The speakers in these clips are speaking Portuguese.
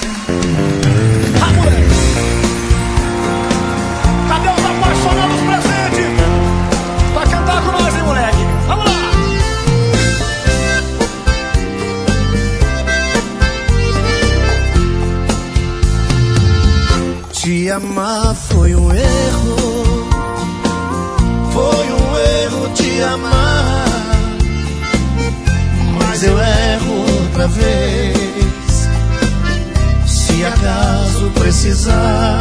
Ah, moleque! Cadê os apaixonados presentes? Pra cantar com nós, hein, moleque? Vamos lá! Te amar foi um erro. Foi um erro te amar. Mas eu erro outra vez. Se acaso precisar,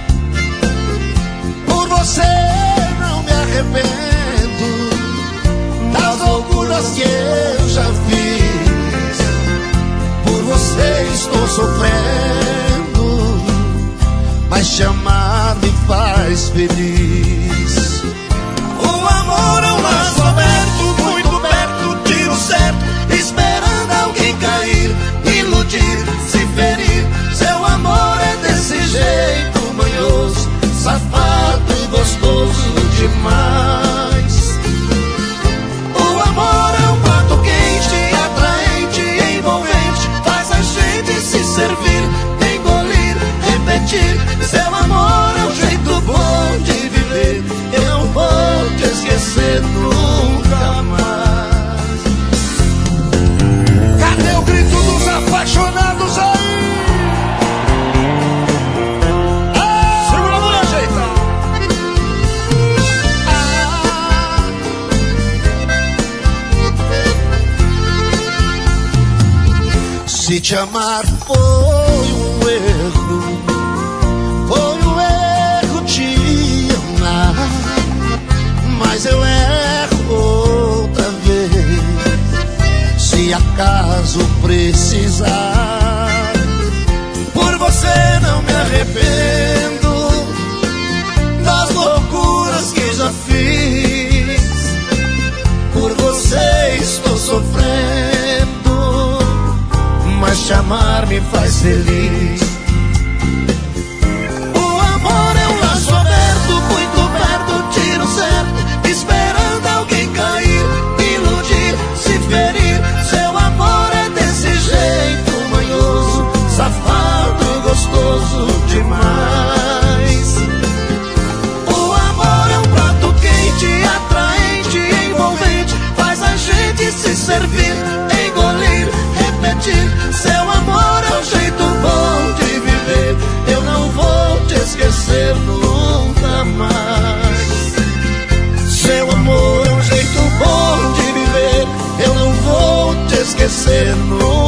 por você não me arrependo das loucuras que eu já fiz. Por você estou sofrendo, mas te amar me faz feliz. O amor é um laço aberto, muito perto, tiro certo, esperando alguém cair, iludir, se ferir. Seu amor é desse jeito manhoso, safado e gostoso demais. O amor é um prato quente, atraente, envolvente, faz a gente se servir, engolir, repetir. Seu amor é um jeito bom de viver, eu não vou te esquecer nunca mais. Cadê o grito dos apaixonados aí? Segura a mulher, ajeita! Se te amar foi um erro, foi um erro te amar, mas eu erro outra vez. Se acaso precisar, por você não me arrependo das loucuras que já fiz. Por você estou sofrendo, mas te amar me faz feliz. O amor é um laço aberto, muito perto, tiro certo, esperando alguém cair, iludir, se ferir. Seu amor é desse jeito manhoso, safado e gostoso demais. O amor é um prato quente, atraente, envolvente, faz a gente se servir, engolir, repetir. Seu amor é um jeito bom de viver, eu não vou te esquecer nunca mais. Seu amor é um jeito bom de viver, eu não vou te esquecer nunca mais.